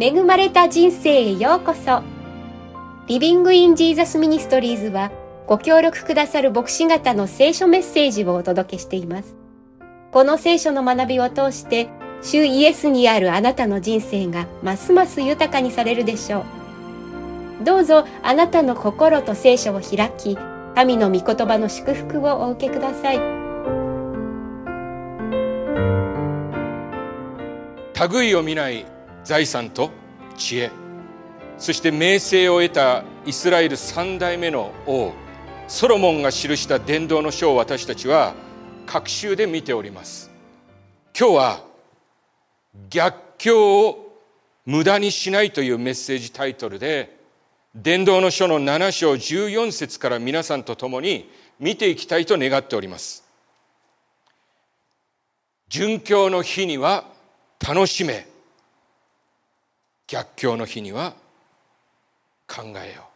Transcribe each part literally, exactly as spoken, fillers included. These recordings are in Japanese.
恵まれた人生へようこそ。リビングインジーザスミニストリーズはご協力くださる牧師方の聖書メッセージをお届けしています。この聖書の学びを通して主イエスにあるあなたの人生がますます豊かにされるでしょう。どうぞあなたの心と聖書を開き、神の御言葉の祝福をお受けください。 類を見ない財産と知恵、そして名声を得たイスラエル三代目の王ソロモンが記した伝道の書を私たちは各週で見ております。今日は逆境を無駄にしないというメッセージタイトルで、伝道の書のなな章じゅうよん節から皆さんと共に見ていきたいと願っております。順境の日には楽しめ、逆境の日には考えよ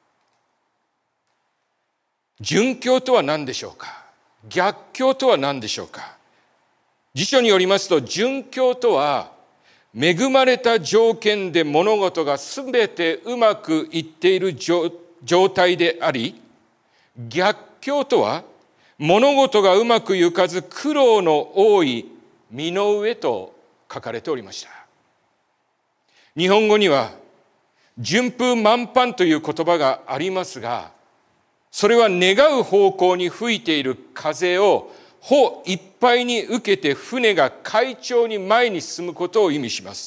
う。順境とは何でしょうか。逆境とは何でしょうか。辞書によりますと、順境とは恵まれた条件で物事がすべてうまくいっている状態であり、逆境とは物事がうまくいかず苦労の多い身の上と書かれておりました。日本語には順風満帆という言葉がありますが、それは願う方向に吹いている風を帆いっぱいに受けて船が快調に前に進むことを意味します。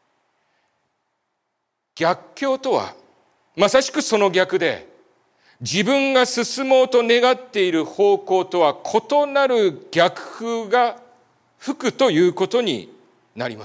逆境とはまさしくその逆で、自分が進もうと願っている方向とは異なる逆風が吹くということになります。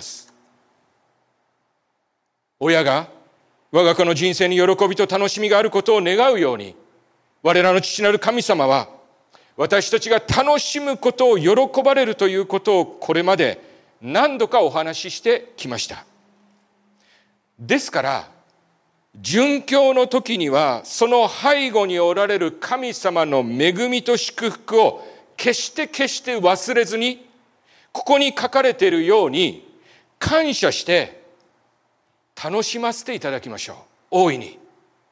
親が我が子の人生に喜びと楽しみがあることを願うように、我らの父なる神様は私たちが楽しむことを喜ばれるということをこれまで何度かお話ししてきました。ですから順境の時にはその背後におられる神様の恵みと祝福を決して決して忘れずに、ここに書かれているように感謝して楽しませていただきましょう。大いに。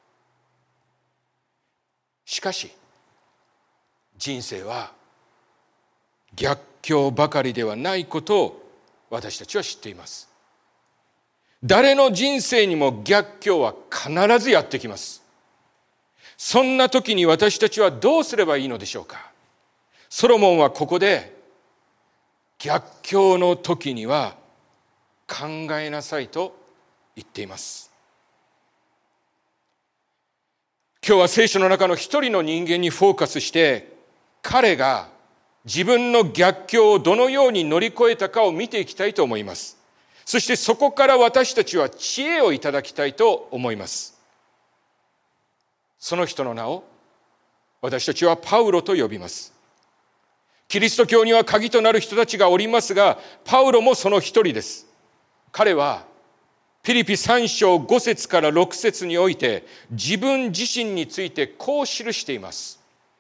しかし人生は逆境ばかりではないことを私たちは知っています。誰の人生にも逆境は必ずやってきます。そんな時に私たちはどうすればいいのでしょうか。ソロモンはここで逆境の時には考えなさいと言っています。今日は聖書の中の一人の人間にフォーカスして、彼が自分の逆境をどのように乗り越えたかを見ていきたいと思います。そしてそこから私たちは知恵をいただきたいと思います。その人の名を私たちはパウロと呼びます。キリスト教には鍵となる人たちがおりますが、パウロもその一人です。彼はピリピさん章ご節からろく節において自分自身についてこう記しています。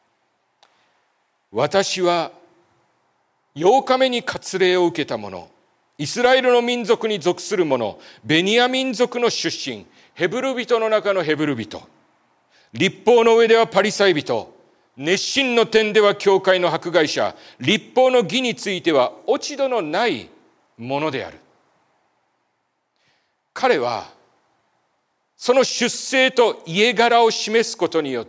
私はようかめに割礼を受けた者、イスラエルの民族に属する者、ベニヤ民族の出身、ヘブル人の中のヘブル人、律法の上ではパリサイ人、熱心の点では教会の迫害者、律法の義については落ち度のないものである。彼はその出生と家柄を示すことによって、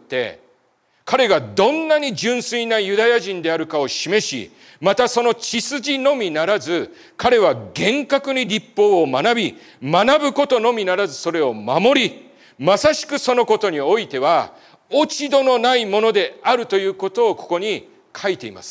彼がどんなに純粋なユダヤ人であるかを示し、またその血筋のみならず、彼は厳格に律法を学び、学ぶことのみならずそれを守り、まさしくそのことにおいては落ち度のないものであるということをここに書いています。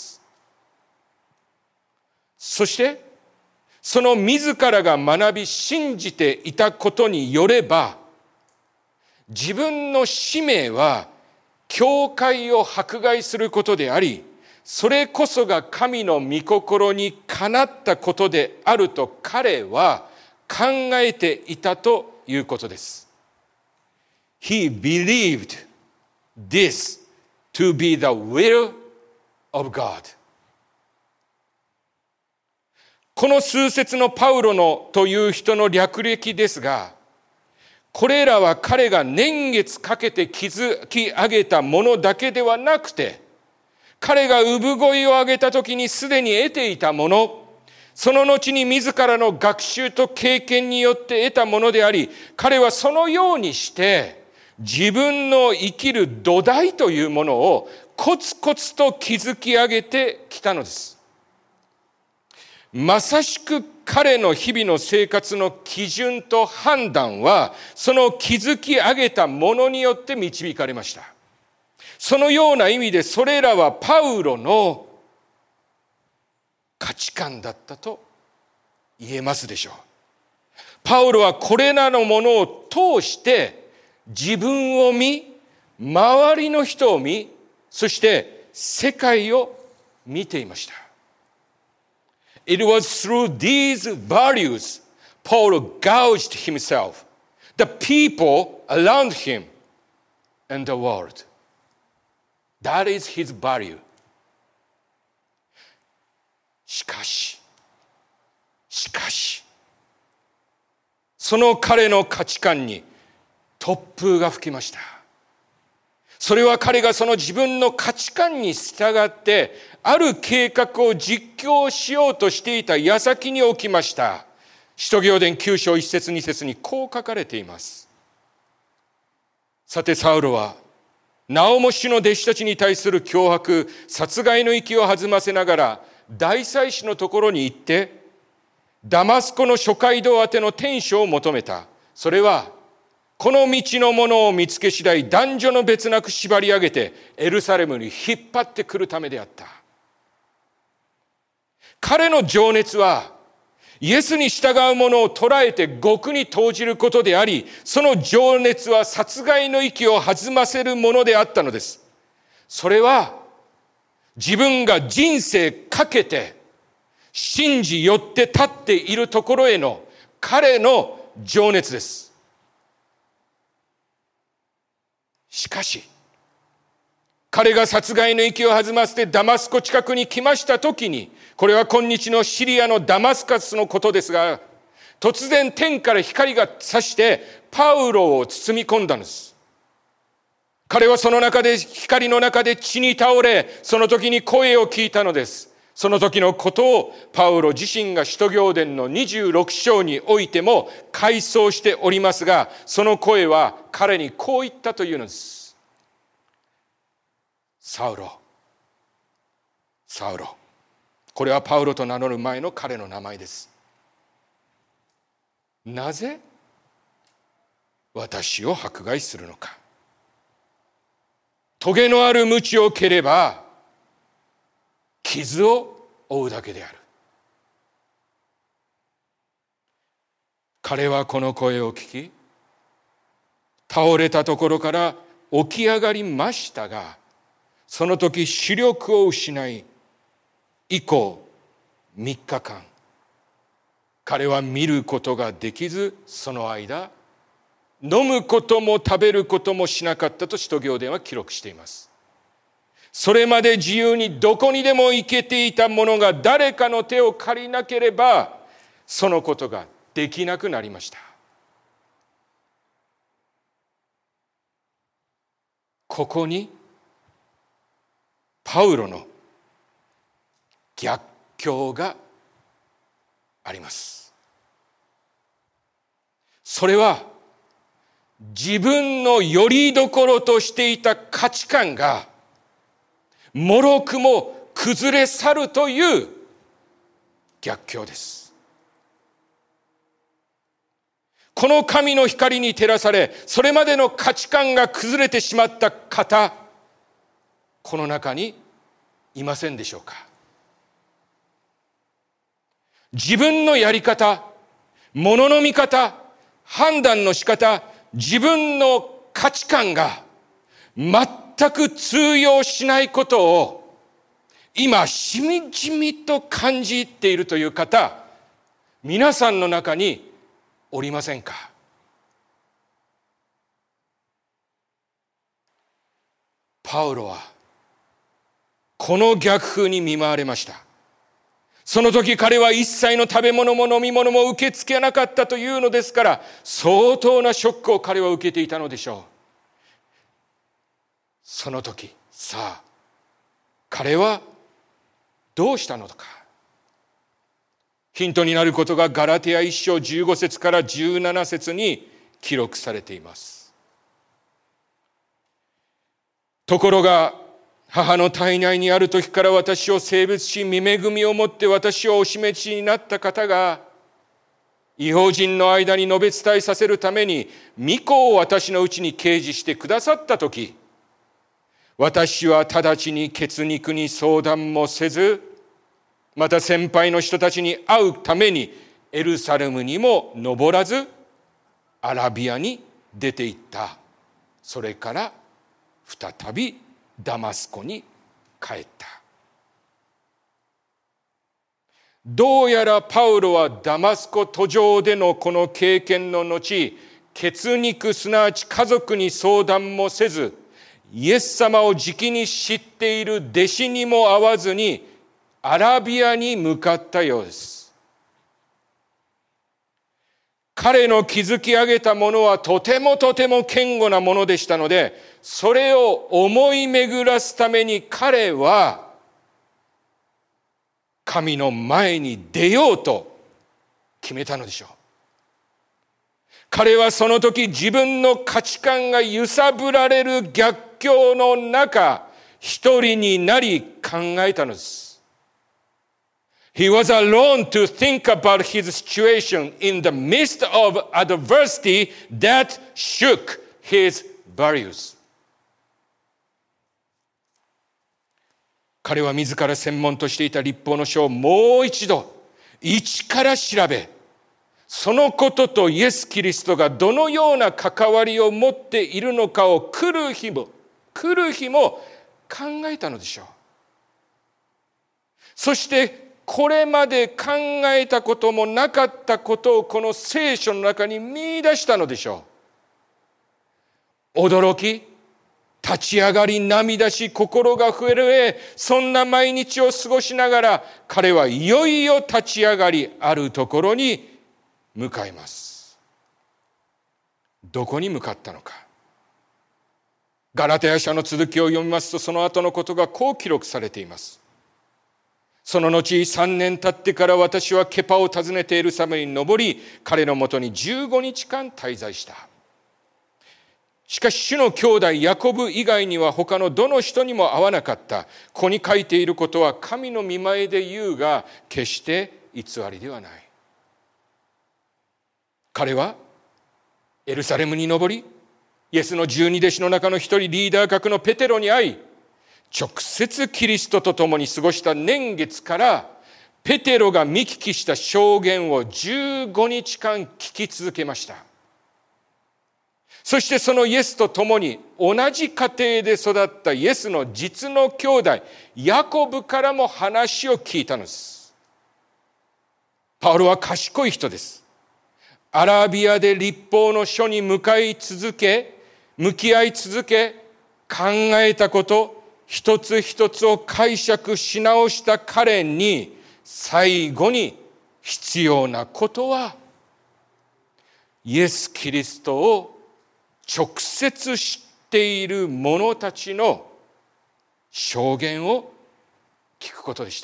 そしてその自らが学び信じていたことによれば、自分の使命は教会を迫害することであり、それこそが神の御心にかなったことであると彼は考えていたということです。He believed this to be the will of God. この数節のパウロのという人の略歴ですが、これらは彼が年月かけて築き上げたものだけではなくて、彼が産声を上げた時にすでに得ていたもの、その後に自らの学習と経験によって得たものであり、彼はそのようにして自分の生きる土台というものをコツコツと築き上げてきたのです。まさしく彼の日々の生活の基準と判断は、その築き上げたものによって導かれました。そのような意味で、それらはパウロの価値観だったと言えますでしょう。パウロはこれらのものを通して自分を見、周りの人を見、そして世界を見ていました。It was through these values Paul gauged himself, the people around him, and the world. That is his value. しかし、しかし、その彼の価値観に突風が吹きました。それは彼がその自分の価値観に従ってある計画を実行しようとしていた矢先に起きました。使徒行伝きゅう章いち節に節にこう書かれています。さてサウロはなおも主の弟子たちに対する脅迫、殺害の息を弾ませながら大祭司のところに行ってダマスコの諸街道宛ての天使を求めた。それはこの道のものを見つけ次第、男女の別なく縛り上げてエルサレムに引っ張ってくるためであった。彼の情熱はイエスに従う者を捕らえて獄に投じることであり、その情熱は殺害の息を弾ませるものであったのです。それは自分が人生かけて信じ寄って立っているところへの彼の情熱です。しかし、彼が殺害の息を弾ませてダマスコ近くに来ましたときに、これは今日のシリアのダマスカスのことですが、突然天から光が差してパウロを包み込んだのです。彼はその中で、光の中で血に倒れ、その時に声を聞いたのです。その時のことをパウロ自身が使徒行伝のにじゅうろく章においても回想しておりますが、その声は彼にこう言ったというのです。サウロ、サウロ。これはパウロと名乗る前の彼の名前です。なぜ私を迫害するのか。棘のある鞭を蹴れば傷を負うだけである。彼はこの声を聞き、倒れたところから起き上がりましたが、その時視力を失い、以降みっかかん彼は見ることができず、その間飲むことも食べることもしなかったと使徒行伝は記録しています。それまで自由にどこにでも行けていたものが誰かの手を借りなければそのことができなくなりました。ここにパウロの逆境があります。それは自分の拠り所としていた価値観がもろくも崩れ去るという逆境です。この神の光に照らされ、それまでの価値観が崩れてしまった方、この中にいませんでしょうか。自分のやり方、ものの見方、判断の仕方、自分の価値観が全く通用しないことを今しみじみと感じているという方、皆さんの中におりませんか。パウロはこの逆風に見舞われました。 その時彼は一切の食べ物も飲み物も受け付けなかったというのですから、相当なショックを彼は受けていたのでしょう。その時、さあ、彼はどうしたのか。ヒントになることがガラテヤ一章じゅうご節からじゅうなな節に記録されています。ところが、母の体内にある時から私を性別し、御恵みをもって私をお示しになった方が、異邦人の間に述べ伝えさせるために、御子を私のうちに掲示してくださった時、私は直ちに血肉に相談もせず、また先輩の人たちに会うためにエルサレムにも登らず、アラビアに出て行った。それから再びダマスコに帰った。どうやらパウロはダマスコ途上でのこの経験の後、血肉すなわち家族に相談もせず、イエス様を直に知っている弟子にも会わずにアラビアに向かったようです。彼の築き上げたものはとてもとても堅固なものでしたので、それを思い巡らすために彼は神の前に出ようと決めたのでしょう。彼はその時自分の価値観が揺さぶられる逆境の中、一人になり考えたのです。He was alone to think about his situation in the midst of adversity that shook his values. 彼は自ら専門としていた律法の書をもう一度一から調べ、そのこととイエス・キリストがどのような関わりを持っているのかを来る日も来る日も考えたのでしょう。そしてこれまで考えたこともなかったことをこの聖書の中に見出したのでしょう。驚き、立ち上がり、涙し、心が震え、そんな毎日を過ごしながら、彼はいよいよ立ち上がり、あるところに向かいます。どこに向かったのか。ガラテヤ書の続きを読みますと、その後のことがこう記録されています。その後三年経ってから私はケパを訪ねてエルサレムに登り、彼のもとにじゅうごにちかん滞在した。しかし主の兄弟ヤコブ以外には他のどの人にも会わなかった。ここに書いていることは神の御前で言うが、決して偽りではない。彼はエルサレムに登り、イエスの十二弟子の中の一人リーダー格のペテロに会い、直接キリストと共に過ごした年月からペテロが見聞きした証言をじゅうごにちかん聞き続けました。そしてそのイエスと共に同じ家庭で育ったイエスの実の兄弟ヤコブからも話を聞いたのです。パウロは賢い人です。アラビアで律法の書に向かい続け、向き合い続け、考えたこと、一つ一つを解釈し直した彼に、最後に必要なことは、イエス・キリストを直接知っている者たちの証言を聞くことでした。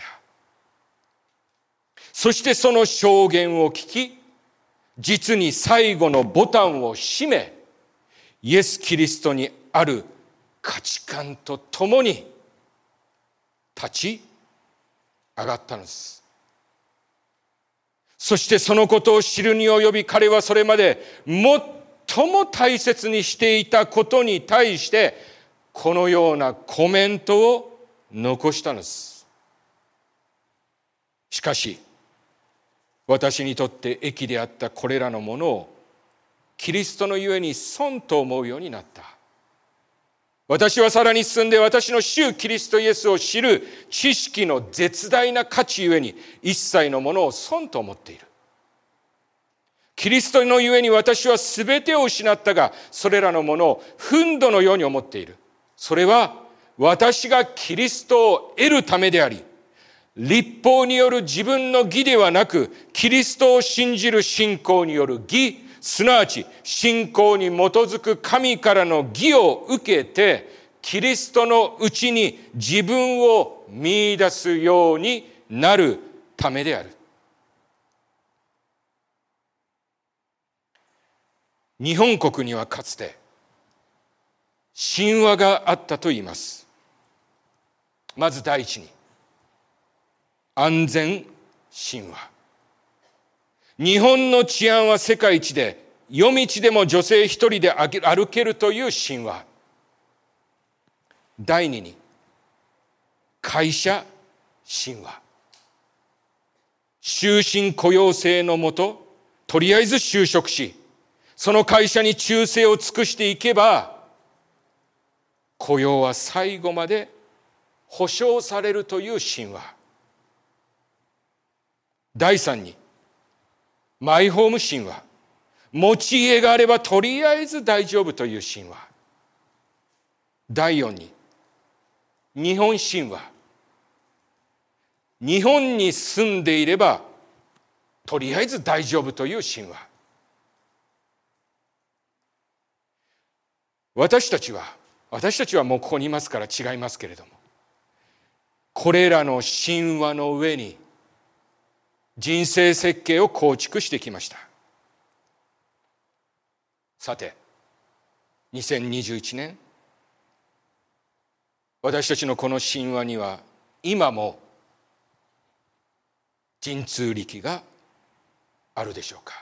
そしてその証言を聞き、実に最後のボタンを閉め、イエス・キリストにある価値観とともに立ち上がったのです。そしてそのことを知るに及び、彼はそれまで最も大切にしていたことに対してこのようなコメントを残したのです。しかし私にとって益であったこれらのものをキリストのゆえに損と思うようになった。私はさらに進んで私の主キリストイエスを知る知識の絶大な価値ゆえに一切のものを損と思っている。キリストのゆえに私はすべてを失ったが、それらのものを憤怒のように思っている。それは私がキリストを得るためであり、 律法による自分の義ではなく、キリストを信じる信仰による義、すなわち信仰に基づく神からの義を受けて、キリストのうちに自分を見出すようになるためである。日本国にはかつて神話があったと言います。まず第一に、安全神話。日本の治安は世界一で、夜道でも女性一人で歩けるという神話。第二に、会社神話。終身雇用制のもと、とりあえず就職し、その会社に忠誠を尽くしていけば、雇用は最後まで保証されるという神話。第三に、マイホーム神話。持ち家があればとりあえず大丈夫という神話。第四に、日本神話。日本に住んでいればとりあえず大丈夫という神話。私たちは私たちはもうここにいますから違いますけれども、これらの神話の上に人生設計を構築してきました。さて、にせんにじゅういちねん、私たちのこの神話には今も神通力があるでしょうか。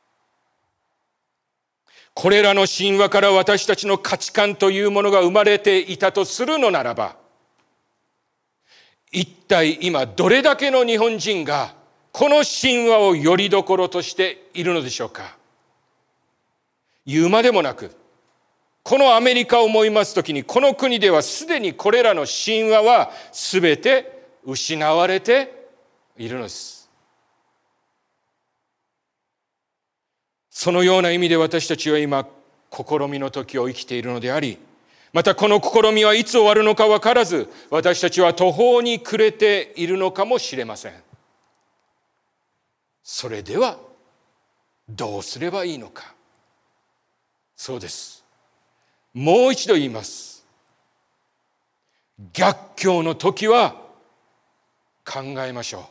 これらの神話から私たちの価値観というものが生まれていたとするのならば、一体今どれだけの日本人がこの神話をよりどころとしているのでしょうか。言うまでもなく、このアメリカを思いますときに、この国ではすでにこれらの神話はすべて失われているのです。そのような意味で私たちは今試みの時を生きているのであり、またこの試みはいつ終わるのか分からず、私たちは途方に暮れているのかもしれません。それではどうすればいいのか。そうです。もう一度言います。逆境の時は考えましょう。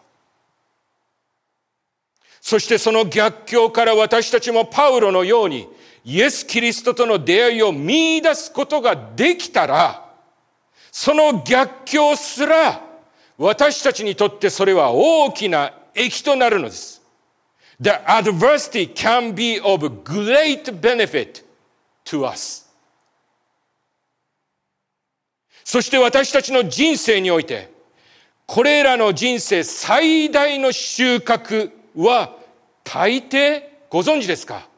そしてその逆境から私たちもパウロのようにイエス・キリストとの出会いを見出すことができたら、その逆境すら私たちにとってそれは大きな益となるのです。The adversity can be of great benefit to us. そして私たちの人生において、これらの人生最大の収穫は大抵ご存知ですか？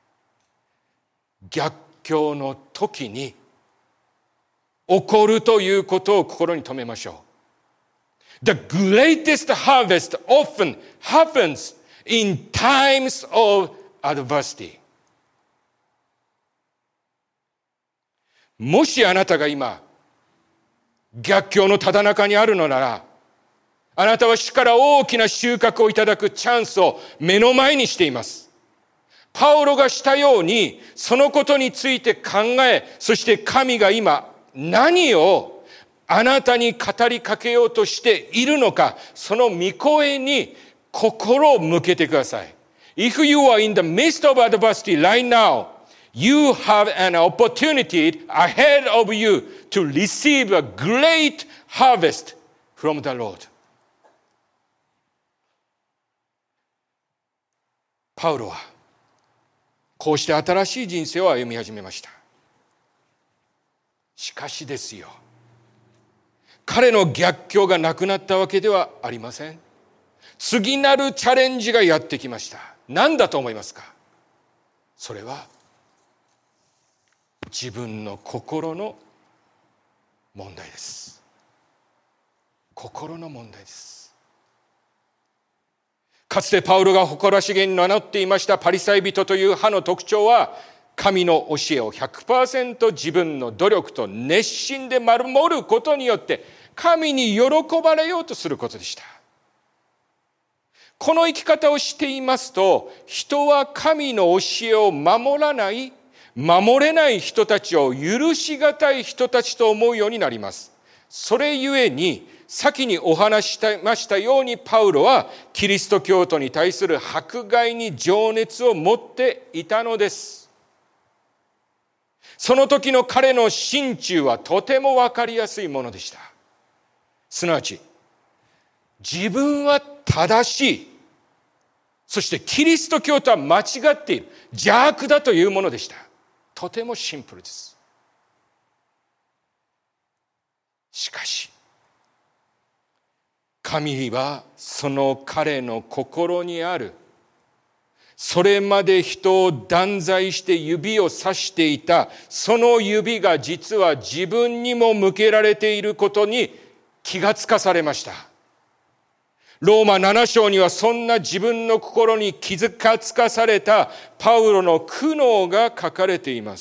逆境の時に起こるということを心に留めましょう。The greatest harvest often happens in times of adversity. もしあなたが今逆境のただ中にあるのなら、あなたは主から大きな収穫をいただくチャンスを目の前にしています。パウロがしたように、そのことについて考え、そして神が今何をあなたに語りかけようとしているのか、その御声に心を向けてください。If you are in the midst of adversity right now, you have an opportunity ahead of you to receive a great harvest from the Lord. パウロはこうして新しい人生を歩み始めました。しかしですよ、彼の逆境がなくなったわけではありません。次なるチャレンジがやってきました。何だと思いますか？それは自分の心の問題です。心の問題です。かつてパウロが誇らしげに名乗っていましたパリサイ人という派の特徴は、神の教えを ひゃくパーセント 自分の努力と熱心で守ることによって神に喜ばれようとすることでした。この生き方をしていますと、人は神の教えを守らない、守れない人たちを許しがたい人たちと思うようになります。それゆえに、先にお話ししましたように、パウロはキリスト教徒に対する迫害に情熱を持っていたのです。その時の彼の心中はとてもわかりやすいものでした。すなわち、自分は正しい、そしてキリスト教とは間違っている、邪悪だというものでした。とてもシンプルです。しかし、神はその彼の心にある、それまで人を断罪して指をさしていた、その指が実は自分にも向けられていることに気がつかされました。ローマなな章にはそんな自分の心に気づかつかされたパウロの苦悩が書かれています。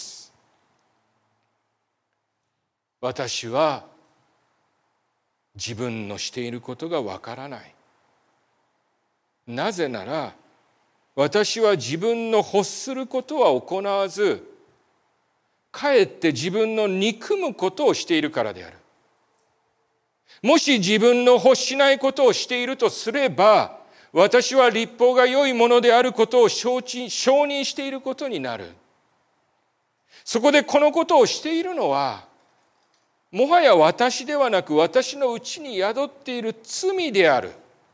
私は自分のしていることがわからない。なぜなら、私は自分の欲することは行わず、かえって自分の憎むことをしているからである。もし自分の欲しないことをしているとすれば、私は律法が良いものであることを承知、承認していることになる。そこでこのことをしているのは、もはや私ではなく私のうちに宿っている罪である。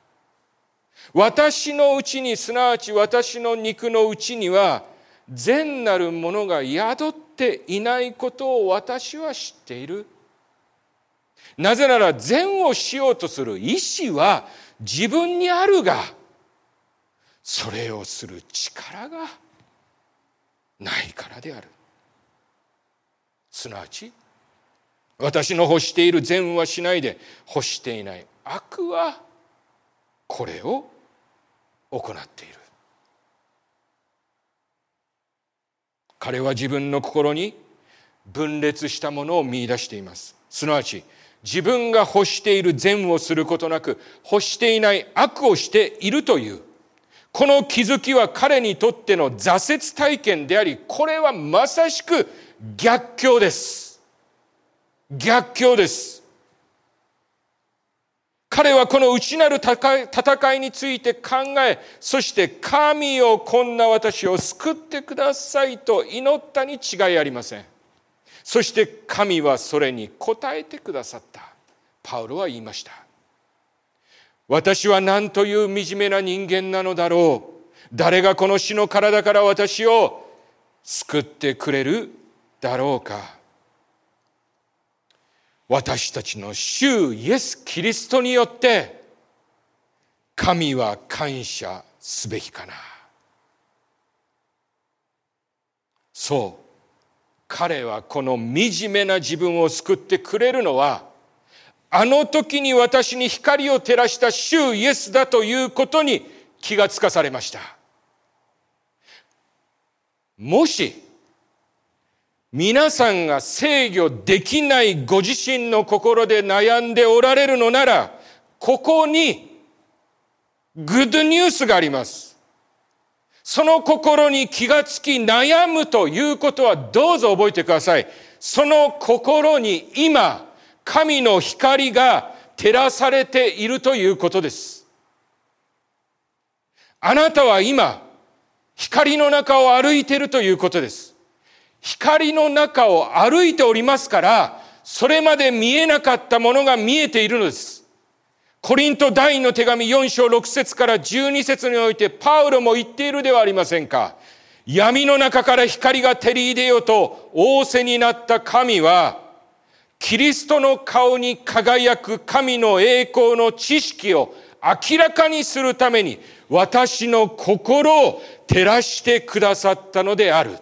私のうちに、すなわち私の肉のうちには善なるものが宿っていないことを私は知っている。なぜなら善をしようとする意志は自分にあるが、それをする力がないからである。すなわち、私の欲している善はしないで、欲していない悪はこれを行っている。彼は自分の心に分裂したものを見出しています。すなわち、自分が欲している善をすることなく、欲していない悪をしているという、この気づきは彼にとっての挫折体験であり、これはまさしく逆境です。逆境です。彼はこの内なる戦いについて考え、そして神よ、こんな私を救ってくださいと祈ったに違いありません。そして神はそれに応えてくださった。パウロは言いました。私は何という惨めな人間なのだろう。誰がこの死の体から私を救ってくれるだろうか。私たちの主イエス・キリストによって神は感謝すべきかな。そう、彼はこの惨めな自分を救ってくれるのは、あの時に私に光を照らした主イエスだということに気がつかされました。もし皆さんが制御できないご自身の心で悩んでおられるのなら、ここにグッドニュースがあります。その心に気がつき悩むということはどうぞ覚えてください。その心に今、神の光が照らされているということです。あなたは今、光の中を歩いているということです。光の中を歩いておりますから、それまで見えなかったものが見えているのです。コリント第二の手紙よん章ろく節からじゅうに節においてパウロも言っているではありませんか。闇の中から光が照り出ようと仰せになった神は、キリストの顔に輝く神の栄光の知識を明らかにするために私の心を照らしてくださったのである。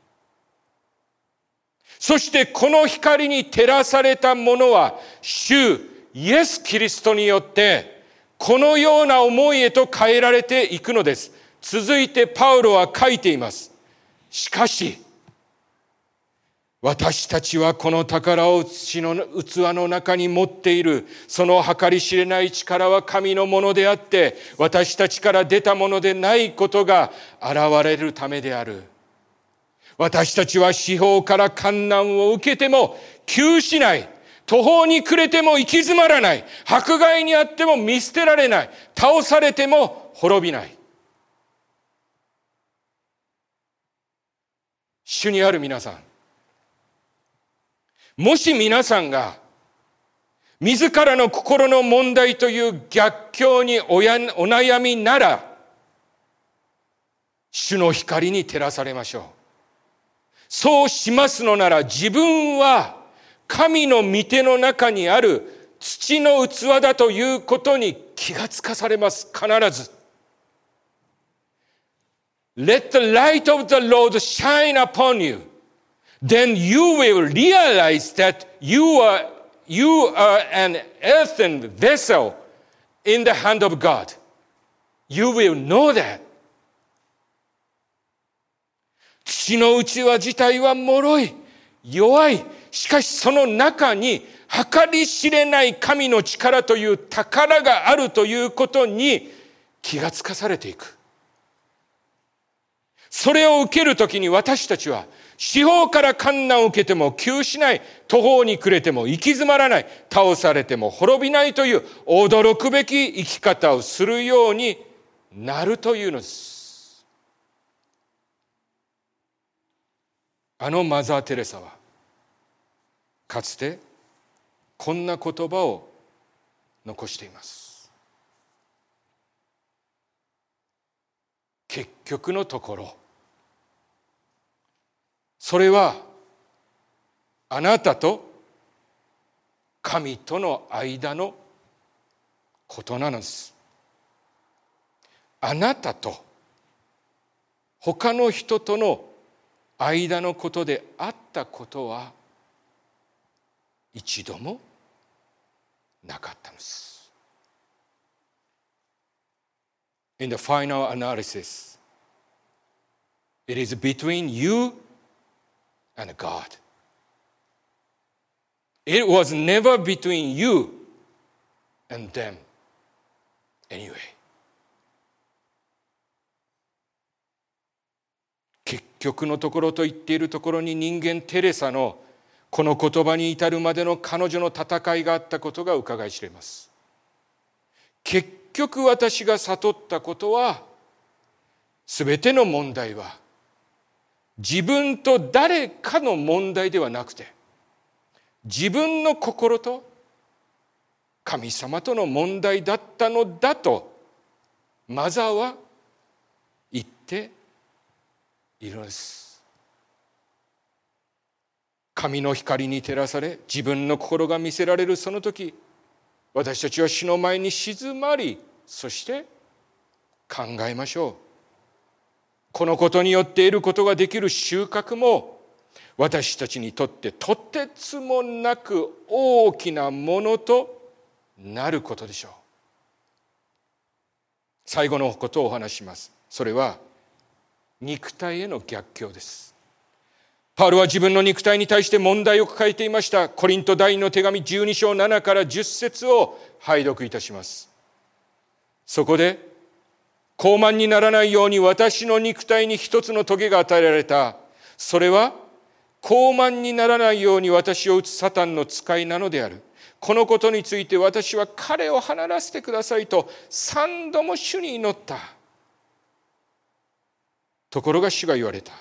そしてこの光に照らされたものは主イエス・キリストによってこのような思いへと変えられていくのです。続いてパウロは書いています。しかし私たちはこの宝を土の器の中に持っている。その計り知れない力は神のものであって、私たちから出たものでないことが現れるためである。私たちは四方から患難を受けても窮しない。途方に暮れても行き詰まらない。迫害にあっても見捨てられない。倒されても滅びない。主にある皆さん、もし皆さんが自らの心の問題という逆境におやお悩みなら、主の光に照らされましょう。そうしますのなら、自分は神の御手の中にある土の器だということに気がつかされます。必ず。Let the light of the Lord shine upon you.Then you will realize that you are, you are an earthen vessel in the hand of God. You will know that. 土の器自体は脆い、弱い。しかしその中に計り知れない神の力という宝があるということに気がつかされていく。それを受けるときに私たちは四方から患難を受けても窮しない。途方に暮れても行き詰まらない。倒されても滅びないという驚くべき生き方をするようになるというのです。あのマザー・テレサはかつてこんな言葉を残しています。結局のところ、それはあなたと神との間のことなのです。あなたと他の人との間のことであったことは一度もなかったのです。In the final analysis, it is between you and God. It was never between you and them anyway. 結局のところと言っているところに、人間テレサのこの言葉に至るまでの彼女の戦いがあったことが伺い知れます。結局私が悟ったことは、すべての問題は自分と誰かの問題ではなくて、自分の心と神様との問題だったのだとマザーは言っているのです。神の光に照らされ、自分の心が見せられるその時、私たちは主の前に静まり、そして考えましょう。このことによって得ることができる収穫も、私たちにとってとてつもなく大きなものとなることでしょう。最後のことをお話します。それは肉体への逆境です。パウロは自分の肉体に対して問題を抱えていました。コリント第二の手紙じゅうに章ななからじゅっ節を拝読いたします。そこで、傲慢にならないように私の肉体に一つの棘が与えられた。それは傲慢にならないように私を打つサタンの使いなのである。このことについて私は彼を離らせてくださいと三度も主に祈った。ところが主が言われた。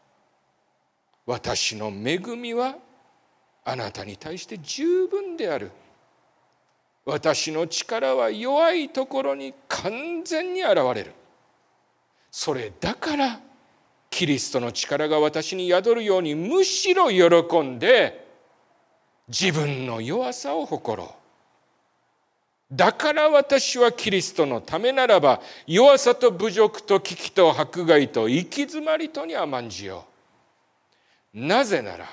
私の恵みはあなたに対して十分である。私の力は弱いところに完全に現れる。それだからキリストの力が私に宿るように、むしろ喜んで自分の弱さを誇ろう。だから私はキリストのためならば、弱さと侮辱と危機と迫害と行き詰まりとに甘んじよう。なぜなら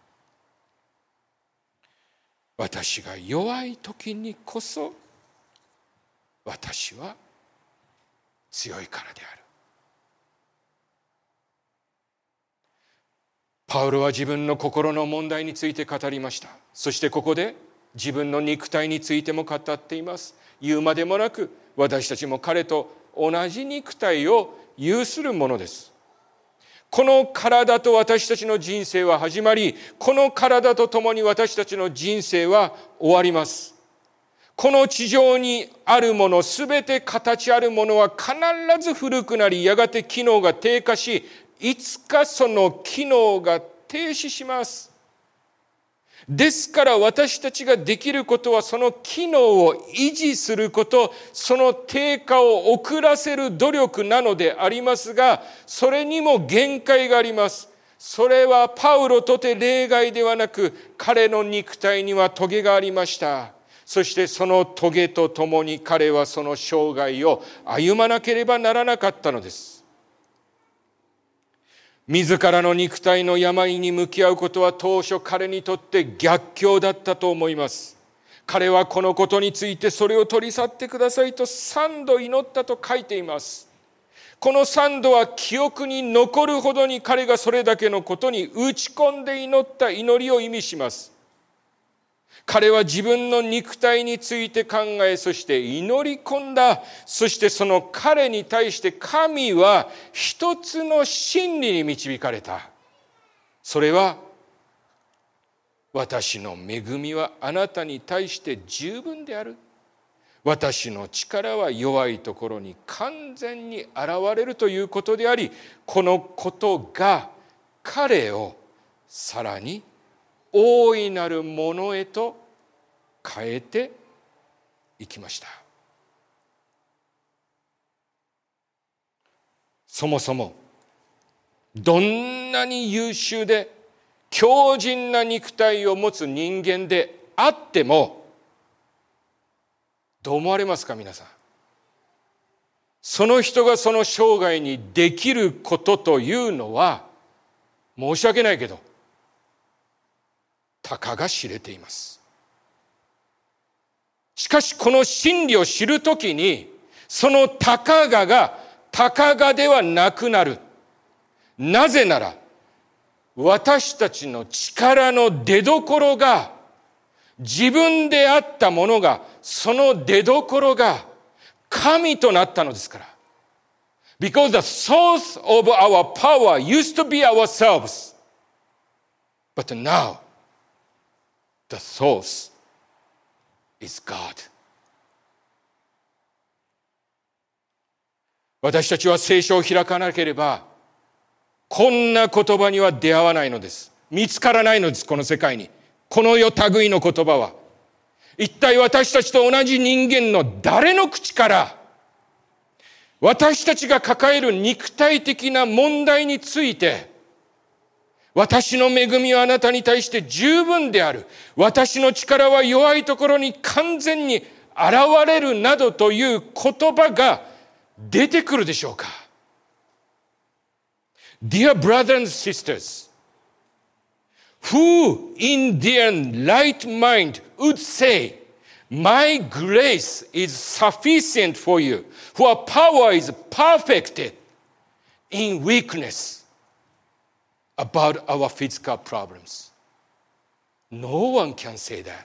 私が弱い時にこそ私は強いからである。 パウロは自分の心の問題について語りました。そしてここで自分の肉体についても語っています。言うまでもなく私たちも彼と同じ肉体を有するものです。この体と私たちの人生は始まり、この体とともに私たちの人生は終わります。この地上にあるもの、すべて形あるものは必ず古くなり、やがて機能が低下し、いつかその機能が停止します。ですから私たちができることはその機能を維持すること、その低下を遅らせる努力なのでありますが、それにも限界があります。それはパウロとて例外ではなく、彼の肉体にはトゲがありました。そしてそのトゲとともに彼はその生涯を歩まなければならなかったのです。自らの肉体の病に向き合うことは当初彼にとって逆境だったと思います。彼はこのことについてそれを取り去ってくださいと三度祈ったと書いています。この三度は記憶に残るほどに彼がそれだけのことに打ち込んで祈った祈りを意味します。彼は自分の肉体について考え、そして祈り込んだ。そしてその彼に対して神は一つの真理に導かれた。それは、私の恵みはあなたに対して十分である。私の力は弱いところに完全に現れるということであり、このことが彼をさらに大いなるものへと変えていきました。そもそもどんなに優秀で強靭な肉体を持つ人間であっても、どう思われますか皆さん。その人がその生涯にできることというのは、申し訳ないけどたかが知れています。しかしこの真理を知るときに、そのたかががたかがではなくなる。なぜなら、私たちの力の出どころが、自分であったものが、その出どころが神となったのですから。Because the source of our power used to be ourselves. But now, the source is God. 私たちは聖書を開かなければ、こんな言葉には出会わないのです。見つからないのです、この世界に。この世類の言葉は。一体私たちと同じ人間の誰の口から、私たちが抱える肉体的な問題について、私の恵みはあなたに対して十分である。私の力は弱いところに完全に現れるなどという言葉が出てくるでしょうか。Dear brothers and sisters, who in their right mind would say, My grace is sufficient for you, for power is perfected in weakness.About our physical problems. No one can say that.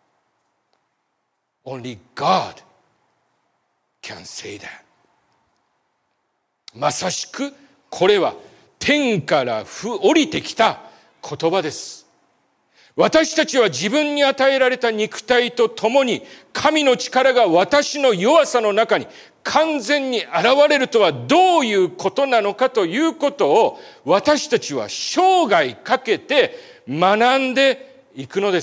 Only God can say that. まさしくこれは天から降りてきた言葉です。私たちは自分に与えられた肉体とともに、神の力が私の弱さの中に完全に現れるとはどういうことなのかということを、私たちは生涯かけて学んでいくのです。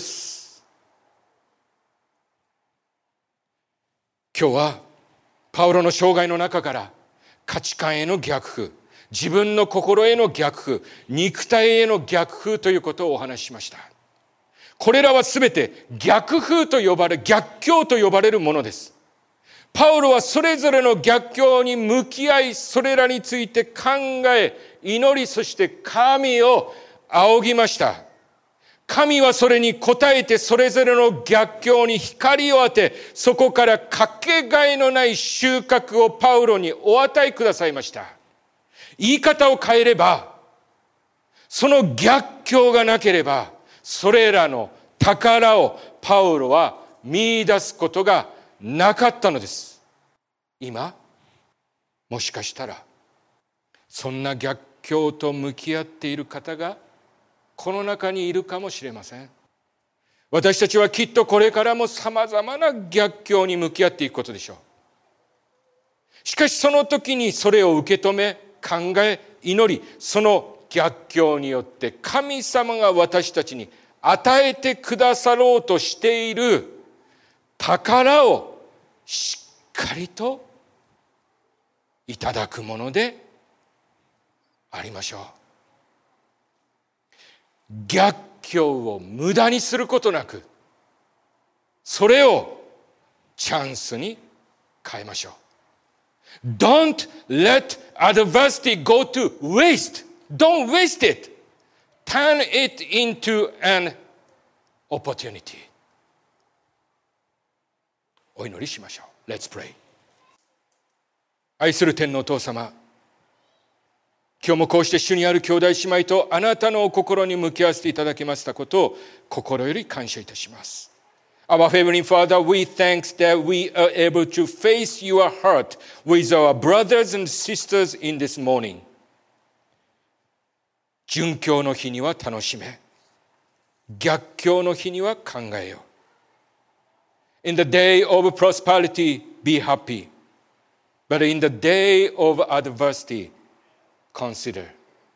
今日はパウロの生涯の中から価値観への逆風、自分の心への逆風、肉体への逆風ということをお話ししました。これらはすべて逆風と呼ばれ、逆境と呼ばれるものです。パウロはそれぞれの逆境に向き合い、それらについて考え、祈り、そして神を仰ぎました。神はそれに応えて、それぞれの逆境に光を当て、そこからかけがえのない収穫をパウロにお与えくださいました。言い方を変えれば、 その逆境がなければ、それらの宝をパウロは見出すことがなかったのです。今、もしかしたら、そんな逆境と向き合っている方が、この中にいるかもしれません。私たちはきっとこれからも様々な逆境に向き合っていくことでしょう。しかしその時にそれを受け止め、考え、祈り、その逆境によって神様が私たちに与えてくださろうとしている宝をしっかりといただくものでありましょう。逆境を無駄にすることなく、それをチャンスに変えましょう。Don't let adversity go to waste. Don't waste it. Turn it into an opportunity. お祈りしましょう。Let's pray. 愛する天のお父様、今日もこうして主にある兄弟姉妹とあなたのお心に向き合わせていただけましたことを心より感謝いたします。Our Heavenly Father, we thank that we are able to face your heart with our brothers and sisters in this morning. 順境の日には楽しめ、逆境の日には考えよう。In the day of prosperity, be happy. But in the day of adversity, consider.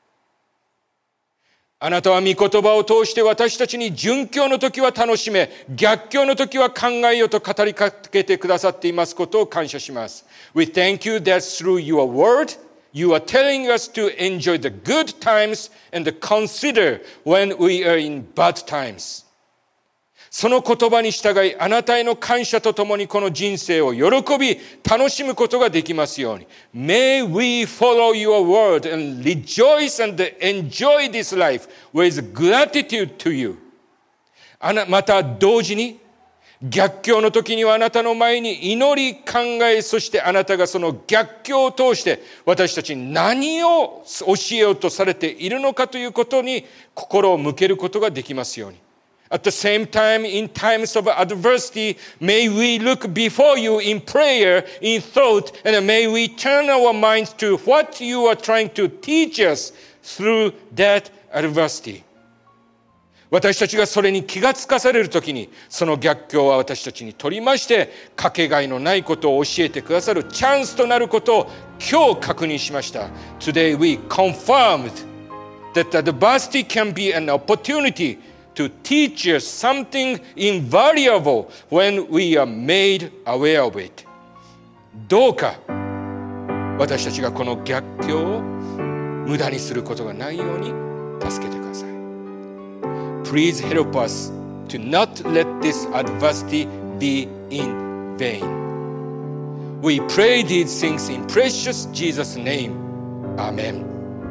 あなたは御言葉を通して私たちに順境の時は楽しめ、逆境の時は考えよと語りかけてくださっていますことを感謝します。We thank you that through your word, you are telling us to enjoy the good times and consider when we are in bad times. その言葉に従い、あなたへの感謝とともにこの人生を喜び、楽しむことができますように。May we follow your word and rejoice and enjoy this life with gratitude to you. あな、また同時に、逆境の時にはあなたの前に祈り考え、そしてあなたがその逆境を通して私たちに何を教えようとされているのかということに心を向けることができますように。At the same time, in times of adversity, may we look before you in prayer, in thought, and may we turn our minds to what you are trying to teach us through that adversity. 私たちがそれに気がつかされるときに、その逆境は私たちにとりまして、かけがえのないことを教えてくださるチャンスとなることを今日確認しました。Today we confirmed that adversity can be an opportunity to teach us something invaluable when we are made aware of it. どうか私たちがこの逆境を無駄にすることがないように助けてください。Please help us to not let this adversity be in vain. We pray these things in precious Jesus' name. Amen.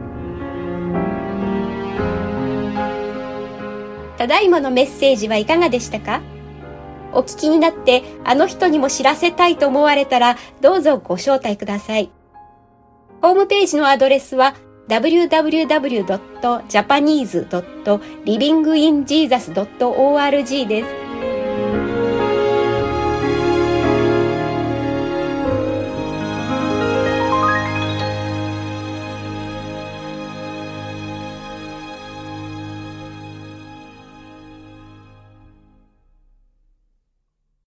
ただいまのメッセージはいかがでしたか？お聞きになってあの人にも知らせたいと思われたらどうぞご招待ください。ホームページのアドレスは ダブリューダブリューダブリュードットジャパニーズドットリビングインジーザスドットオーアールジー です。